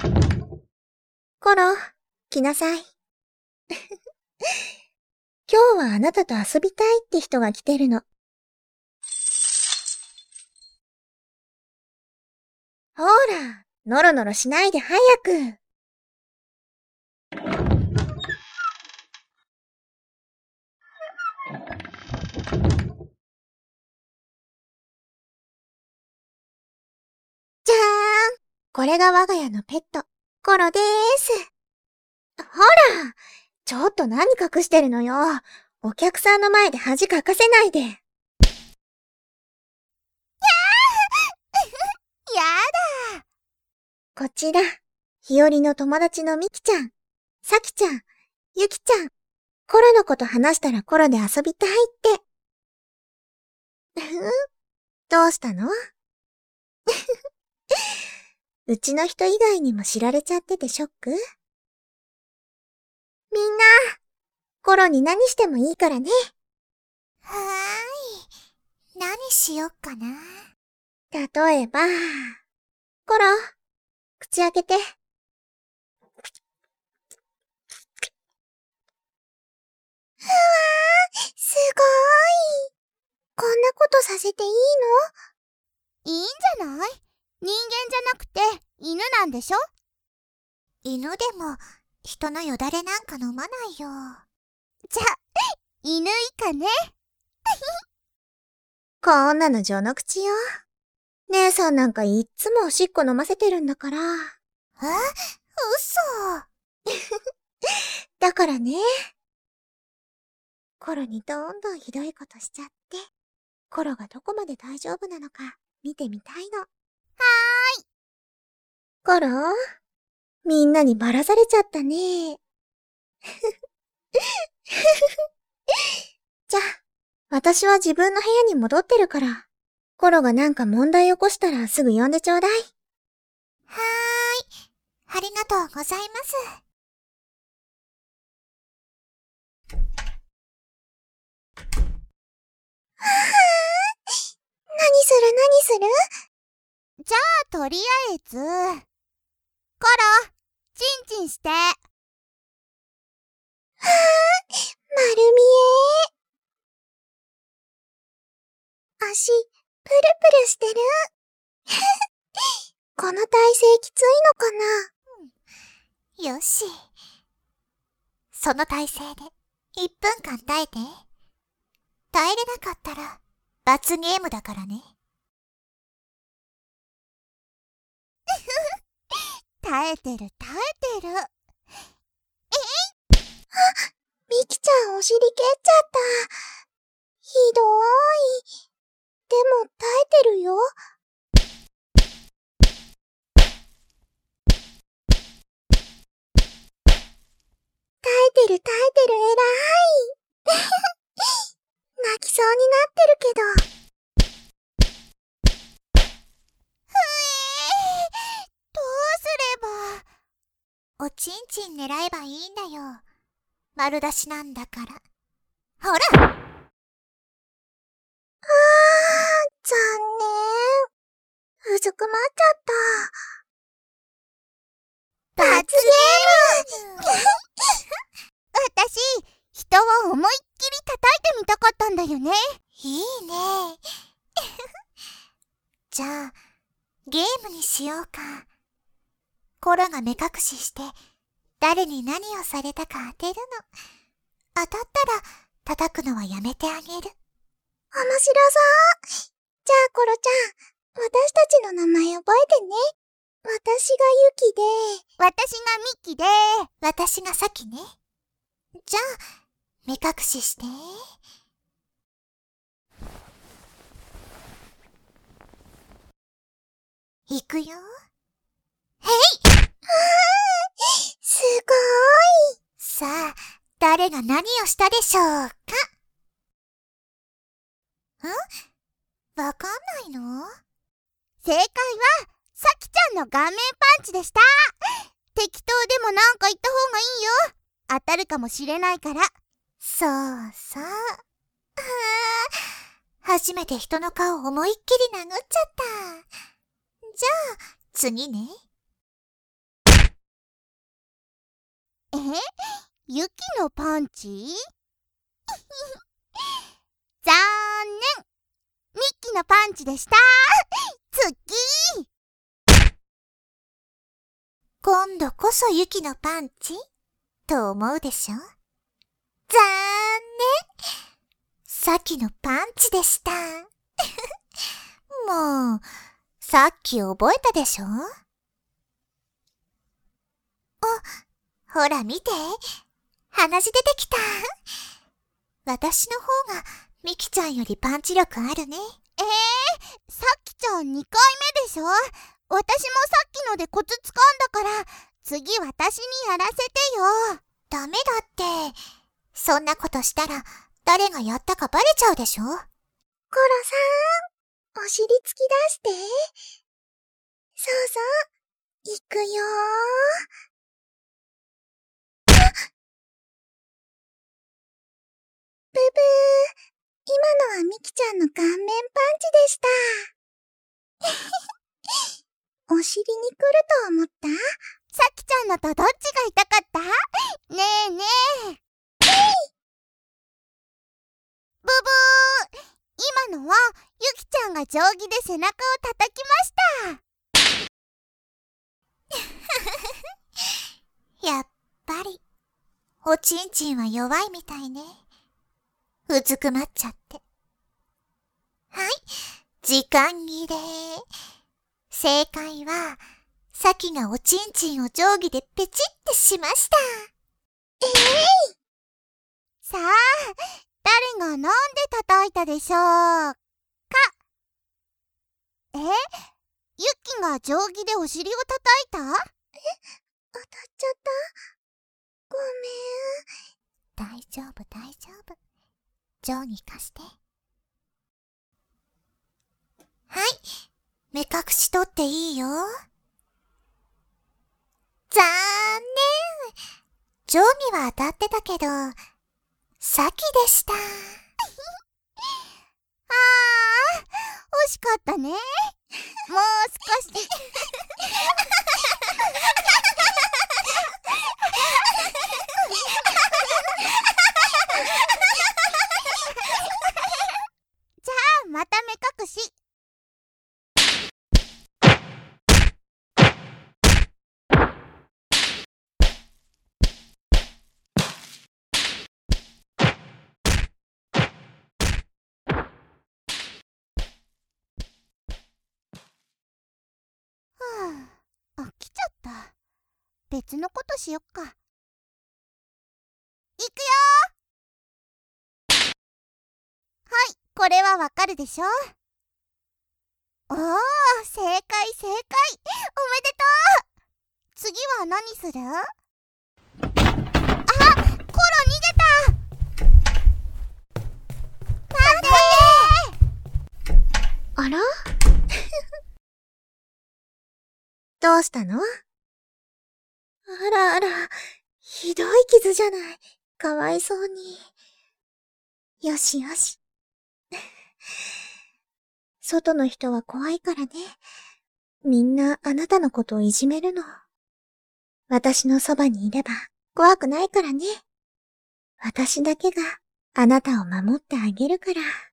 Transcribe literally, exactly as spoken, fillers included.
コロ、来なさい。今日はあなたと遊びたいって人が来てるの。ほら、ノロノロしないで早く。じゃーん。これが我が家のペット、コロでーす。ほら、ちょっと何隠してるのよ。お客さんの前で恥かかせないで。やーやだ。 こちら、日和の友達のみきちゃん、さきちゃん、ゆきちゃん。コロのこと話したらコロで遊びたいって。どうしたの？うちの人以外にも知られちゃっててショック？みんな、コロに何してもいいからね。 はーい。何しよっかな。 例えば、コロ、口開けて。うわー、すごーい。こんなことさせていいの？いいんじゃない？人間じゃなくて犬なんでしょ？犬でも人のよだれなんか飲まないよ。じゃ、犬以下ね。 こんなの序の口よ。姉さんなんかいっつもおしっこ飲ませてるんだから。 え？嘘。 だからね。コロにどんどんひどいことしちゃって、コロがどこまで大丈夫なのか見てみたいの。はーい。 コロ、みんなにばらされちゃったね。じゃあ、私は自分の部屋に戻ってるから、コロがなんか問題起こしたらすぐ呼んでちょうだい。 はーい。ありがとうございます。 はぁ、何する何する？ じゃあとりあえず、コロ、チンチンして。はぁ、 丸見え。足、プルプルしてる。この体勢きついのかな？よし。その体勢でいっぷんかん耐えて。耐えれなかったら罰ゲームだからね。耐えてる耐えてる。えい！ あ、みきちゃんお尻蹴っちゃった。ひどーい。でも耐えてるよ。耐えてる耐えてる、えらい。泣きそうになってるけど。 ふえー、どうすれば。おちんちん狙えばいいんだよ。丸出しなんだから。ほら！あー、 残念。うずくまっちゃった。 罰ゲーム私、人を思いっきり叩いてみたかったんだよね。いいね。じゃあ、ゲームにしようか。コロが目隠しして、誰に何をされたか当てるの。当たったら、叩くのはやめてあげる。面白そう。 じゃあコロちゃん、私たちの名前覚えてね。私がユキで、 私がミキで、私がサキね。じゃあ、目隠しして。いくよ。へい！ すごーい。 さあ、誰が何をしたでしょうか？ん？わかんないの？正解は、さきちゃんの顔面パンチでした。適当でもなんか言った方がいいよ。当たるかもしれないから。そうそう。初めて人の顔を思いっきり殴っちゃった。じゃあ、次ね。 えユキのパンチ残念。ミッキーのパンチでした。次。 今度こそユキのパンチと思うでしょ？残念。さっきのパンチでした。もう、さっき覚えたでしょ？あ、ほら見て。鼻血出てきた。私の方がミキちゃんよりパンチ力あるね。 えー、さきちゃんにかいめでしょ？私もさっきのでコツ掴んだから、次私にやらせてよ。 ダメだって。そんなことしたら誰がやったかバレちゃうでしょ？コロさん、お尻突き出して。そうそう、いくよー。ブブー、今のはミキちゃんの顔面パンチでした。お尻に来ると思った？ さきちゃんのとどっちが痛かった？ねえねえ。ブブー、今のはゆきちゃんが定規で背中を叩きました。やっぱり、おちんちんは弱いみたいね。うずくまっちゃって。はい、時間切れ。正解は、さきがおちんちんを定規でペチってしました。えい、 さあ、誰がなんで叩いたでしょうか？え？ゆきが定規でお尻を叩いた？ え？当たっちゃった？ごめん。大丈夫、大丈夫。定規貸して。はい。目隠し取っていいよ。残念。定規は当たってたけど、さきでした。ああ、惜しかったね。もう少し。じゃあ、また目隠し。飽きちゃった。別のことしよっか。いくよ。はい、これはわかるでしょ？おー、正解正解。おめでとう。次は何する？あ、コロ逃げた。待ってー。 あらどうしたの？あらあら、ひどい傷じゃない。かわいそうに。よしよし。外の人は怖いからね。みんなあなたのことをいじめるの。私のそばにいれば怖くないからね。私だけがあなたを守ってあげるから。